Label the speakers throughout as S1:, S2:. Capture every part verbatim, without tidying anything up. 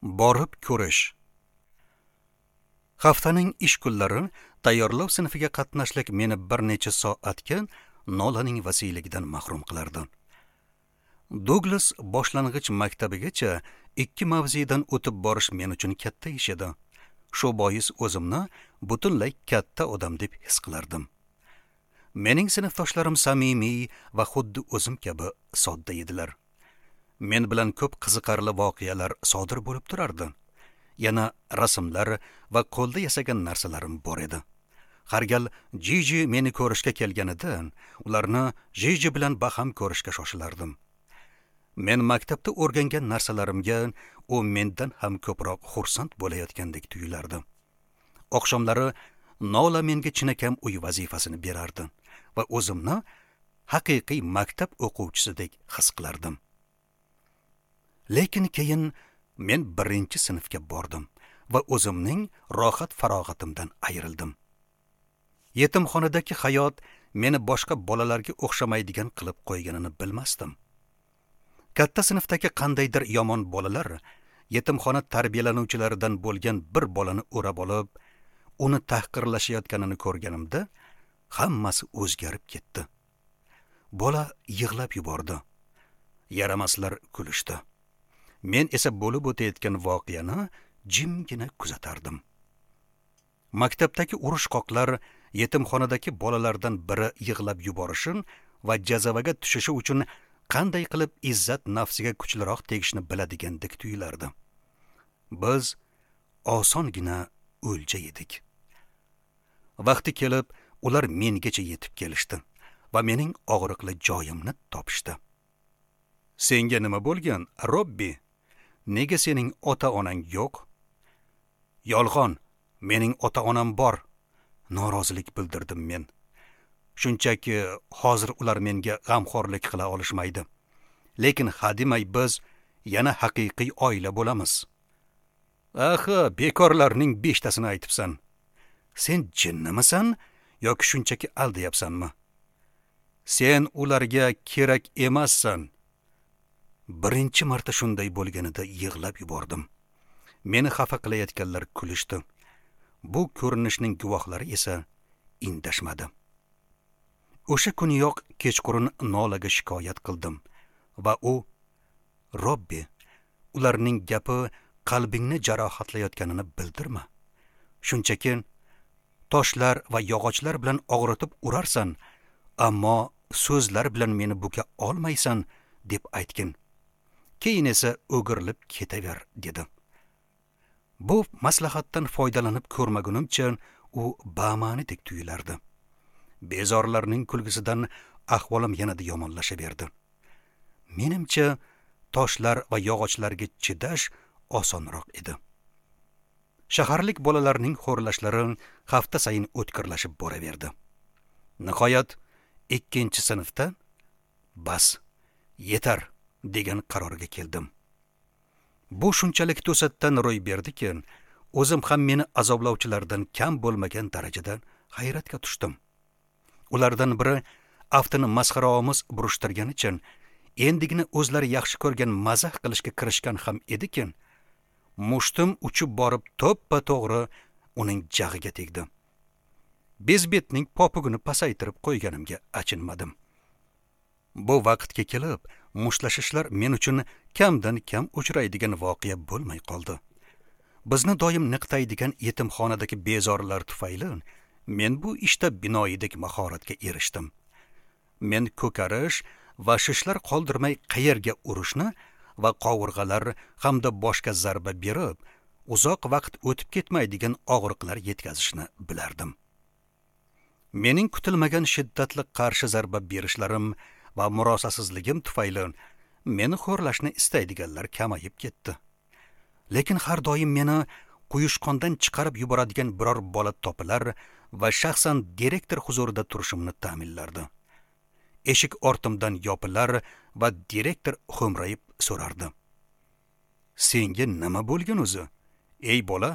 S1: Borib ko'rish. Haftaning ish kunlari tayyorlov sinfiga qatnashlik meni bir necha soatga Nolaning vasiyligidan mahrum qilardi. Douglas boshlang'ich maktabigacha ikki mavzedan o'tib borish men uchun katta ish edi. Shu bois o'zimni butunlay katta odam deb his qilardim. Mening sinfdoshlarim samimiy va xuddi o'zim kabi sodda edilar. Men bilan ko'p qiziqarli voqealar sodir bo'lib turardi. Yana rasmlar va qo'lda yasagan narsalarim bor edi. Har gal Jiji meni ko'rishga kelganida, ularni Jiji bilan baham ko'rishga shoshilardim. Men maktabda o'rgangan narsalarimga u mendan ham ko'proq xursand bo'layotgandek tuyulardi. Oqshomlari Nola menga chinakam uy vazifasini berardi va o'zimni haqiqiy maktab o'quvchisidek his qilardim. Lekin keyin men birinchi sinfga bordim va o'zimning rohat farog'atimdan ayrildim. Yetimxonadagi hayot meni boshqa bolalarga o'xshamaydigan qilib qo'yganini bilmasdim. Katta sinfdagi qandaydir yomon bolalar yetimxona tarbiyalanuvchilaridan bo'lgan bir bolani o'rab olib, uni tahqirlashayotganini ko'rganimda hammasi o'zgarib ketdi. Bola yig'lab yubordi. Yaramaslar kulishdi. Men esa bo'lib o'tayotgan voqeani jimgina kuzatardim. Maktabdagi urushqoqlar yetimxonadagi bolalardan biri yig'lab yuborishin va jazavaga tushishi uchun qanday qilib izzat nafsiga kuchliroq tegishni biladigandek tuyulardi. Biz osongina o'lja edik. Vaqti kelib, ular mengacha yetib kelishdi va mening og'riqli joyimni topishdi. Senga nima bo'lgan, Robbi? Nega sening ota-onang yo'q? Yolg'on, mening ota-onam bor. Norozilik bildirdim men. Shunchaki hozir ular menga g'amxo'rlik qila olishmaydi. Lekin hadimay biz yana haqiqiy oila bo'lamiz. Aha, bekorlarning beshtasini aytibsan. Sen jinnimisan yoki shunchaki aldayapsanmi? Sen ularga kerak emassan. Birinchi marta shunday bo'lganida yig'lab yubordim. Meni xafa qilayotganlar kulishdi. Bu ko'rinishning guvohlari esa indashmadi. O'sha kuniyoq kechqurun Nolaga shikoyat qildim va u, Robbi, ularning gapi qalbingni jarohatlayotganini bildirma. Shunchaki toshlar va yog'ochlar bilan og'ritib urarsan, ammo so'zlar bilan meni buka olmaysan deb aytgin. Keyin esa o'girilib ketaver dedi. Bu maslahatdan foydalanib ko'rmagunimcha u bama'nidek tuyulardi. Bezorlarning kulgisidan ahvolim yanada yomonlashaverdi. Menimcha toshlar va yog'ochlarga chidash osonroq edi. Shaharlik bolalarning xo'rlashlari hafta sayin o'tkirlashib boraverdi. Nihoyat ikkinchi sinfda bas, yetar degan qarorga keldim. Bu shunchalik to'satdan ro'y berdiki, o'zim ham meni azoblovchilardan kam bo'lmagan darajada hayratga tushdim. Ulardan biri aftini masxaraomuz burishtirgani uchun endigina o'zlari yaxshi ko'rgan mazah qilishga kirishgan ham edikin, mushtim uchib borib to'ppa to'g'ri uning jag'iga tegdi. Bezbetning popugini pasaytirib qo'yganimga achinmadim. Bu vaqtga kelib, mushtlashishlar men uchun kamdan kam uchraydigan voqea bo'lmay qoldi. Bizni doim niqtaydigan yetimxonadagi bezorlar tufayli men bu ishda binoyidek mahoratga erishdim. Men ko'karish va shishlar qoldirmay qayerga urishni va qovurg'alar hamda boshqa zarba berib, uzoq vaqt o'tib ketmaydigan og'riqlar yetkazishni bilardim. Mening kutilmagan shiddatli qarshi zarba berishlarim va murosasizligim tufayli meni xo'rlashni istaydiganlar kamayib ketdi. Lekin har doim meni quyushqondan chiqarib yuboradigan biror bola topilar va shaxsan direktor huzurida turishimni ta'minlardi. Eshik ortimdan yopilar va direktor xo'mrayib so'rardi. Senga nima bo'lgan o'zi? Ey bola?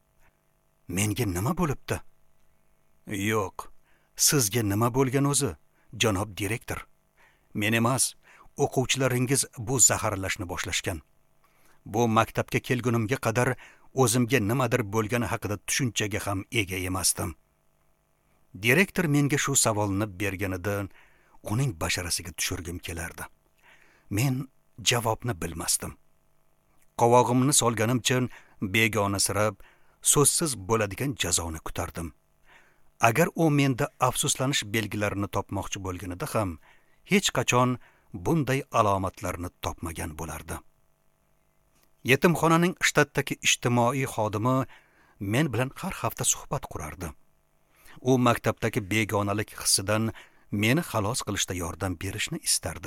S1: Menga nima bo'libdi? Yo'q, sizga nima bo'lgan o'zi, janob direktor? Men emas, o'quvchilaringiz bu zaharlashni boshlashgan. bu maktabga kelgunimga qadar o'zimga nimadir bo'lgani haqida tushunchaga ham ega emasdim. Direktor menga shu savolni berganidan uning basharasiga tushirgim kelardi. Men javobni bilmasdim. Qovog'imni solganimcha begonasirab, so'zsiz bo'ladigan jazoni kutardim. Agar u menda afsuslanish belgilarini topmoqchi bo'lganida ham hech qachon bunday alomatlarni topmagan bo'lardi. Yetimxonaning shtatdagi ijtimoiy xodimi men bilan har hafta suhbat qurardi. U maktabdagi begonalik hissidan meni xalos qilishda yordam berishni istardi.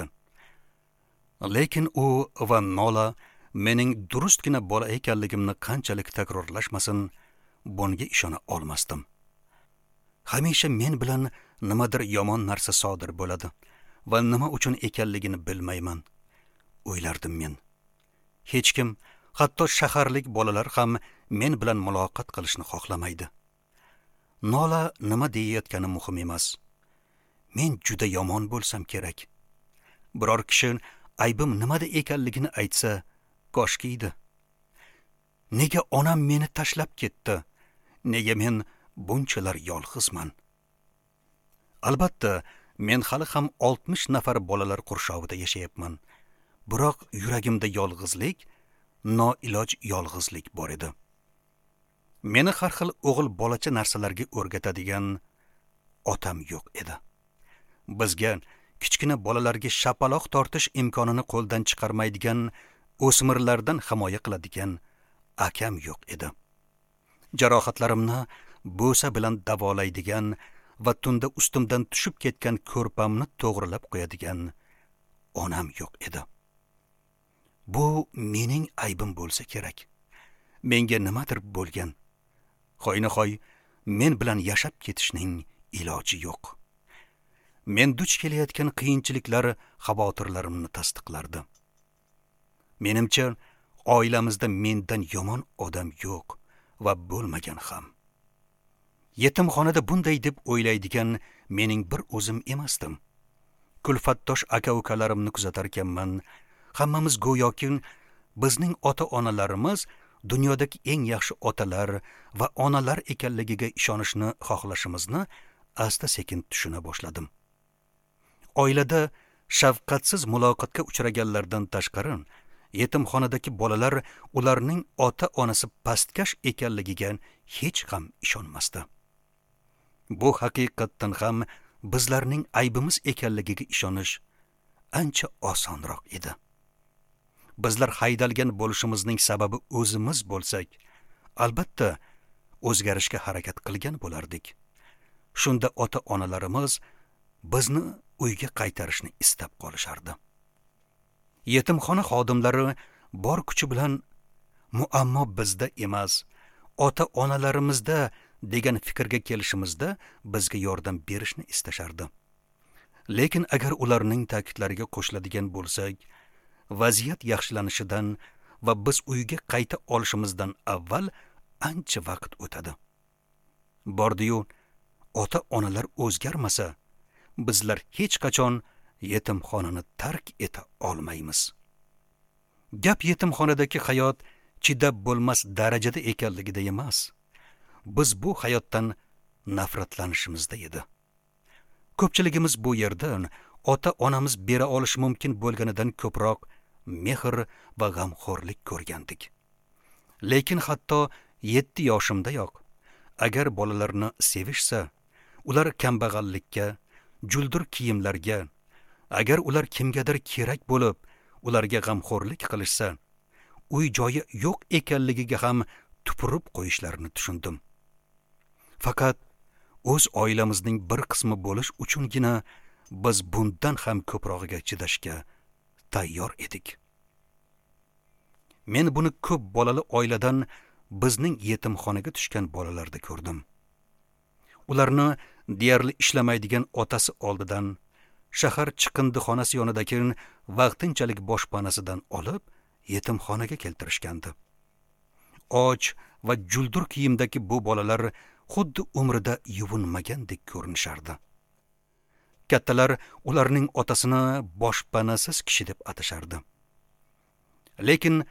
S1: Lekin u va Nola mening durustgina bola ekanligimni qanchalik takrorlashmasin, bunga ishona olmasdim. Hamisha men bilan nimadir yomon narsa sodir bo'ladi va nima uchun ekanligini bilmayman, o'ylardim men. Hech kim, hatto shaharlik bolalar ham men bilan muloqot qilishni xohlamaydi. Nola nima deyayotgani muhim emas. Men juda yomon bo'lsam kerak. Biror kishi aybim nimada ekanligini aytsa, koshkiydi. Nega onam meni tashlab ketdi? Nega men bunchalar yolg'izman? Albatta, men hali ham oltmish nafar bolalar qurshovida yashayapman. Biroq yuragimda yolg'izlik, noiloj yolg'izlik bor edi. Meni har xil o'g'il bolacha narsalarga o'rgatadigan otam yo'q edi. Bizga kichkina bolalarga shapaloq tortish imkonini qo'ldan chiqarmaydigan, o'smirlardan himoya qiladigan akam yo'q edi. Jarohatlarimni bo'sa bilan davolaydigan va tunda ustimdan tushib ketgan ko'rpamni to'g'rilab qo'yadigan onam yo'q edi. Bu mening aybim bo'lsa kerak. Menga nimadir bo'lgan. Xoynahoy men bilan yashab ketishning iloji yo'q. Men duch kelayotgan qiyinchiliklar xavotirlarimni tasdiqlardi. Menimcha, oilamizda mendan yomon odam yo'q va bo'lmagan ham. Yetimxonada bunday deb o'ylaydigan mening bir o'zim emasdim. Kulfatdosh aka-ukalarimni kuzatarkanman, hammamiz go'yoki bizning ota-onalarimiz dunyodagi eng yaxshi otalar va onalar ekanligiga ishonishni xohlashimizni asta-sekin tushuna boshladim. Oilada shafqatsiz muloqotga uchraganlardan tashqari, yetimxonadagi bolalar ularning ota-onasi pastkash ekanligiga hech ham ishonmasdi. Bu haqiqatdan ham bizlarning aybimiz ekanligiga ishonish ancha osonroq edi. Bizlar haydalgan bo'lishimizning sababi o'zimiz bo'lsak, albatta o'zgarishga harakat qilgan bo'lardik. Shunda ota-onalarimiz bizni uyga qaytarishni istab qolishardi. Yetimxona xodimlari bor kuchi bilan muammo bizda emas, ota-onalarimizda degan fikrga kelishimizda bizga yordam berishni istashardi. Lekin agar ularning ta'kidlariga qo'shiladigan bo'lsak, vaziyat yaxshilanishidan va biz uyga qayta olishimizdan avval ancha vaqt o'tadi. Bordi-yu, ota-onalar o'zgarmasa, bizlar hech qachon yetimxonani tark eta olmaymiz. Gap yetimxonadagi hayot chidab bo'lmas darajada ekanligida emas. Biz bu hayotdan nafratlanishimizda edi. Ko'pchiligimiz bu yerdan ota-onamiz bera olish mumkin bo'lganidan ko'proq mehr va g'amxo'rlik ko'rgandik. Lekin hatto yetti yoshimdayoq agar bolalarni sevishsa, ular kambag'allikka, juldur kiyimlarga, agar ular kimgadir kerak bo'lib, ularga g'amxo'rlik qilishsa, uy joyi yo'q ekanligiga ham tupurib qo'yishlarini tushundim. Faqat o'z oilamizning bir qismi bo'lish uchungina biz bundan ham ko'prog'iga chidashga tayyor edik. Men buni ko'p bolali oiladan bizning yetimxonaga tushgan bolalarda ko'rdim. Ularni deyarli ishlamaydigan otasi oldidan, shahar chiqindixonasi yonidagi vaqtinchalik boshpanasidan olib, yetimxonaga keltirishgandi. Och va juldur kiyimdagi bu bolalar xuddi umrida yuvinmagandek ko'rinishardi. Kattalar ularning otasini boshpanasiz kishi deb atashardi. Lekin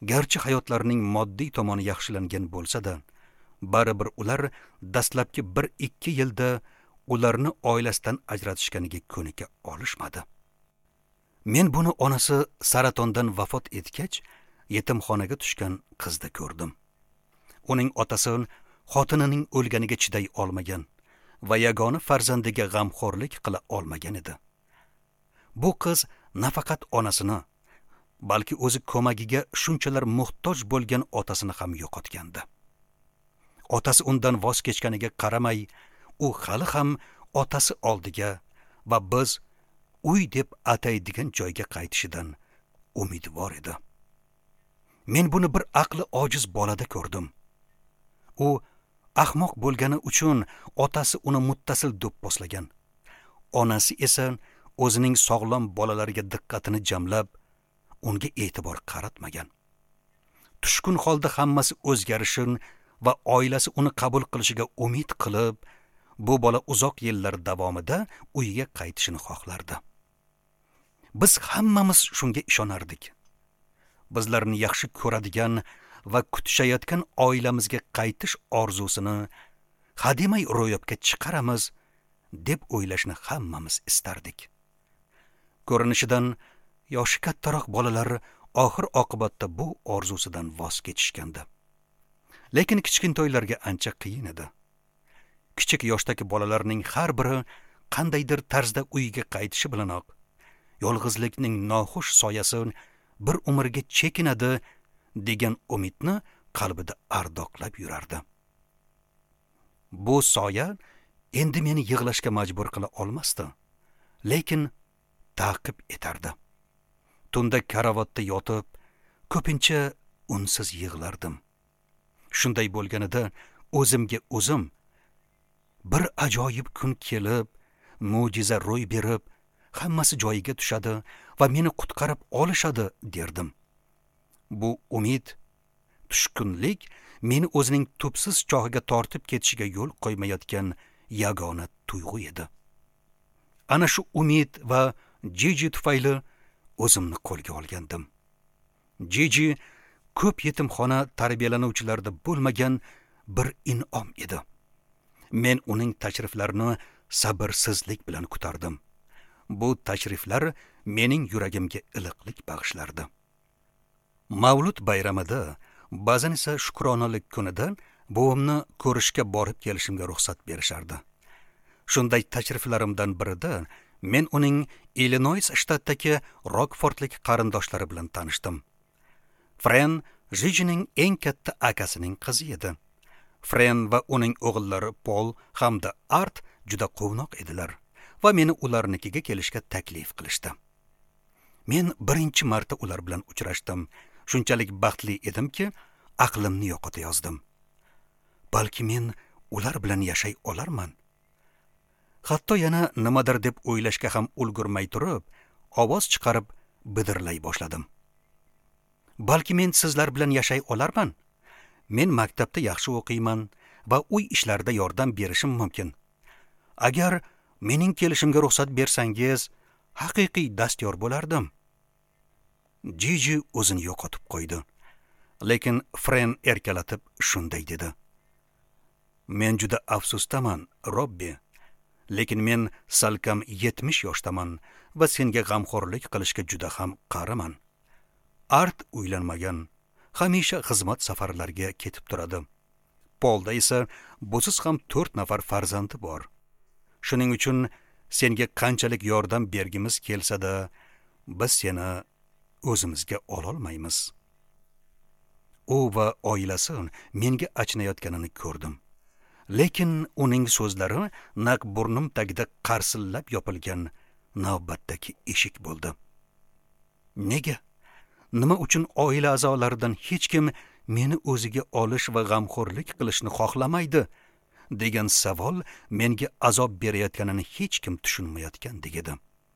S1: garchi hayotlarining moddiy tomoni yaxshilangan bo'lsa-da, baribir ular dastlabki bir ikki yilda ularni oilasidan ajratishganiga ko'nika olishmadi. Men buni onasi saratondan vafot etgach, yetimxonaga tushgan qizda ko'rdim. Uning otasi xotinining o'lganiga chiday olmagan va yagona farzandiga g'amxo'rlik qila olmagan edi. Bu qiz nafaqat onasini, balki o'zi ko'magiga shunchalar muhtoj bo'lgan otasini ham yo'qotgandi. Otasi undan voz kechganiga qaramay, u hali ham otasi oldiga va biz uy deb ataydigan joyga qaytishidan umidvor edi. Men buni bir aqli ojiz bolada ko'rdim. U ahmoq bo'lgani uchun otasi uni muttasil do'pposlagan. Onasi esa o'zining sog'lom bolalariga diqqatini jamlab, unga e'tibor qaratmagan. Tushkun holda hammasi o'zgarishin va oilasi uni qabul qilishiga umid qilib, bu bola uzoq yillar davomida uyiga qaytishini xohlardi. Biz hammamiz shunga ishonardik. Bizlarni yaxshi ko'radigan va kutishayotgan oilamizga qaytish orzusini hademay ro'yobga chiqaramiz deb o'ylashni hammamiz istardik. Ko'rinishidan yoshi kattaroq bolalar oxir oqibatda bu orzusidan voz kechishgandi. Lekin kichkintoylarga ancha qiyin edi. Kichik yoshdagi bolalarning har biri qandaydir tarzda uyiga qaytishi bilanoq yolg'izlikning noxush soyasi bir umrga chekinadi degan umidni qalbida ardoqlab yurardi. Bu soya endi meni yig'lashga majbur qila olmasdi, lekin ta'qib etardi. Tunda karavotda yotib, ko'pincha unsiz yig'lardim. Shunday bo'lganida o'zimga o'zim bir ajoyib kun kelib, mo'jiza ro'y berib, hammasi joyiga tushadi va meni qutqarib olishadi derdim. Bu umid, tushkunlik meni o'zining tubsiz chohiga tortib ketishiga yo'l qo'ymayotgan yagona tuyg'u edi. Ana shu umid va Jiji tufayli o'zimni qo'lga olgandim. Jiji ko'p yetimxona tarbiyalanuvchilarida bo'lmagan bir in'om edi. Men uning tashriflarini sabrsizlik bilan kutardim. Bu tashriflar mening yuragimga iliqlik bag'ishlardi. Mavlud bayramida, ba'zan esa shukronalik kunida buvimni ko'rishga borib kelishimga ruxsat berishardi. Shunday tashriflarimdan birida men uning Illinois shtatidagi Rockfordlik qarindoshlari bilan tanishdim. Fren Jijining eng katta akasining qizi edi. Fren va uning o'g'illari Paul hamda Art juda quvnoq edilar va meni ularnikiga kelishga taklif qilishdi. Men birinchi marta ular bilan uchrashdim. Shunchalik baxtli edimki, aqlimni yo'qotayozdim. Balki men ular bilan yashay olarman. Hatto yana nimadir deb o'ylashga ham ulgurmay turib, ovoz chiqarib bidirlay boshladim. Balki men sizlar bilan yashay olarman. Men maktabda yaxshi o'qiyman va uy ishlarida yordam berishim mumkin. Agar mening kelishimga ruxsat bersangiz, haqiqiy dastyor bo'lardim. Jiji o'zini yo'qotib qo'ydi. Lekin Fren erkalatib shunday dedi. Men juda afsusdaman, Robbi. Lekin men salkam yetmish yoshdaman va senga g'amxo'rlik qilishga juda ham qariman. Art uylanmagan, hamisha xizmat safarlariga ketib turadi. Polda esa busiz ham to'rt nafar farzandi bor. Shuning uchun senga qanchalik yordam bergimiz kelsa-da, biz seni o'zimizga ololmaymiz. U va oilasi menga achinayotganini ko'rdim. Lekin uning so'zlari naq burnim tagida qarsillab yopilgan navbatdagi eshik bo'ldi. Nega? Nima uchun oila a'zolaridan hech kim meni o'ziga olish va g'amxo'rlik qilishni xohlamaydi degan savol menga azob berayotganini hech kim tushunmayotgandek edi.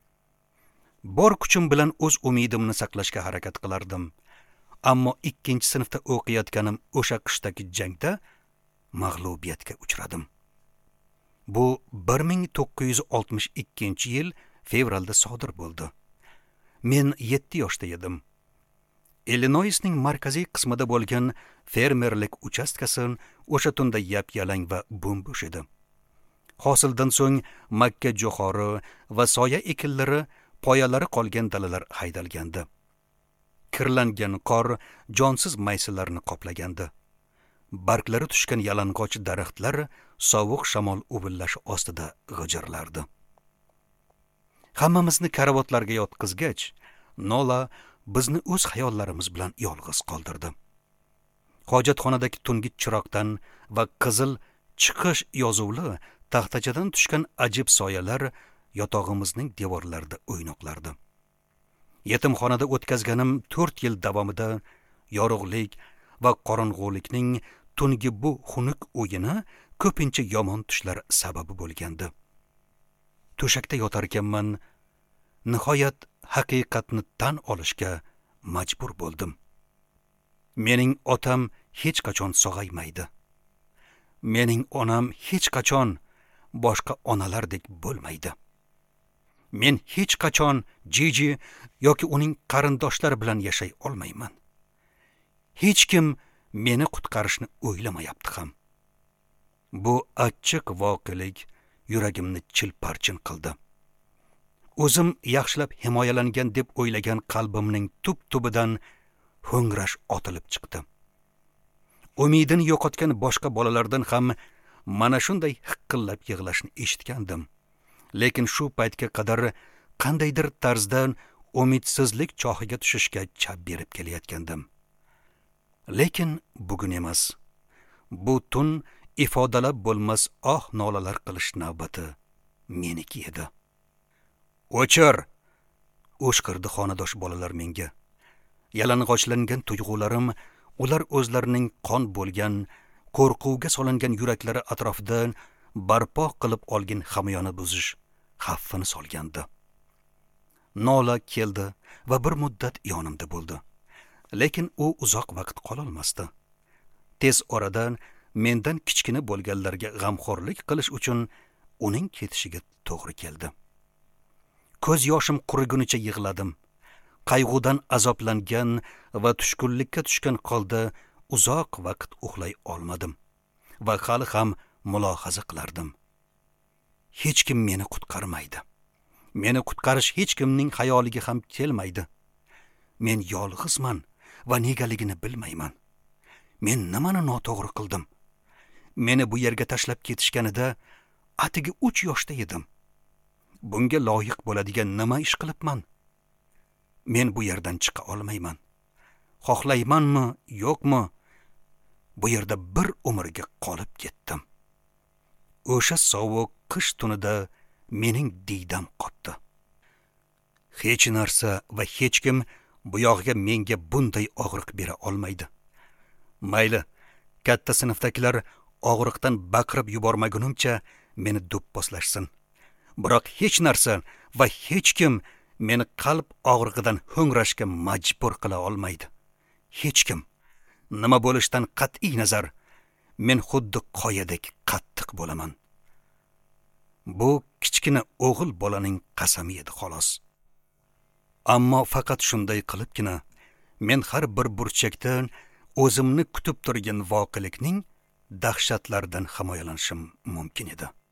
S1: Bor kuchim bilan o'z umidimni saqlashga harakat qilardim. Ammo ikkinchi sinfda o'qiyotganim o'sha qishdagi jangda mag'lubiyatga uchradim. Bu bir ming to'qqiz yuz oltmish ikkinchi yil fevralda sodir bo'ldi. Men yetti yoshda edim. Illinoisning markaziy qismida bo'lgan fermerlik uchastkasi o'sha tunda yap-yalang va bo'm-bo'sh edi. Hosildan so'ng makka jo'xori va soya ekinlari, poyalari qolgan dalalar haydalgandi. Kirlangan qor jonsiz maysalarni qoplagandi. Barglari tushgan yalang'och daraxtlar sovuq shamol uvillashi ostida g'ijirlardi. Hammamizni karavotlarga yotqizgach, Nola bizni o'z xayollarimiz bilan yolg'iz qoldirdi. Hojatxonadagi tungi chiroqdan va qizil chiqish yozuvli taxtachadan tushgan ajib soyalar yotog'imizning devorlarida o'ynoqlardi. Yetimxonada o'tkazganim to'rt yil davomida yorug'lik va qorong'ulikning tungi bu xunuk o'yini ko'pincha yomon tushlar sababi bo'lgandi. To'shakda yotar ekanman, nihoyat haqiqatni tan olishga majbur bo'ldim. Mening otam hech qachon sog'aymaydi. Mening onam hech qachon boshqa onalardek bo'lmaydi. Men hech qachon Jiji yoki uning qarindoshlari bilan yashay olmayman. Hech kim meni qutqarishni o'ylamayapti ham. Bu achchiq voqelik yuragimni chilparchin qildi. O'zim yaxshilab himoyalangan deb o'ylagan qalbimning tub-tubidan ho'ngrash otilib chiqdi. Umidini yo'qotgan boshqa bolalardan ham mana shunday hiqqillab yig'lashni eshitgandim. Lekin shu paytga qadar qandaydir tarzdan umidsizlik chohiga tushishga chap berib kelayotgandim. Lekin bugun emas. Bu tun ifodalab bo'lmas oh nolalar qilish navbati meniki edi. O'chir! O'shqirdi xonadosh bolalar menga. Yalang'ochlangan tuyg'ularim ular o'zlarining qon bo'lgan, qo'rquvga solingan yuraklari atrofidan barpo qilib olgan hamyoni buzish xavfini solgandi. Nola keldi va bir muddat yonimda bo'ldi. Lekin u uzoq vaqt qololmasdi. Tez oradan mendan kichkina bo'lganlarga g'amxo'rlik qilish uchun uning ketishiga to'g'ri keldi. Ko'z yoshim qurigunicha yig'ladim. Qayg'udan azoblangan va tushkunlikka tushgan holda uzoq vaqt uxlay olmadim va hali ham mulohaza qilardim. Hech kim meni qutqarmaydi. Meni qutqarish hech kimning xayoliga ham kelmaydi. Men yolg'izman va negaligini bilmayman. Men nimani noto'g'ri qildim? Meni bu yerga tashlab ketishganida atigi uch yoshda edim. Bunga loyiq bo'ladigan nima ish qilibman? Men bu yerdan chiqa olmayman. Xohlaymanmi, yo'qmi? Bu yerda bir umrga qolib ketdim. O'sha sovuq qish tunida mening diydam qotdi. Hech narsa va hech kim bu yog'iga menga bunday og'riq bera olmaydi. Mayli, katta sinfdagilar og'riqdan baqirib yubormagunimcha meni do'pposlashsin. Biroq hech narsa va hech kim meni qalb og'rig'idan ho'ngrashga majbur qila olmaydi. Hech kim. Nima bo'lishdan qat'iy nazar, men xuddi qoyadek qattiq bo'laman. Bu kichkina o'g'il bolaning qasami edi xolos. Ammo faqat shunday qilibgina men har bir burchakdan o'zimni kutib turgan voqelikning dahshatlaridan himoyalanishim mumkin edi.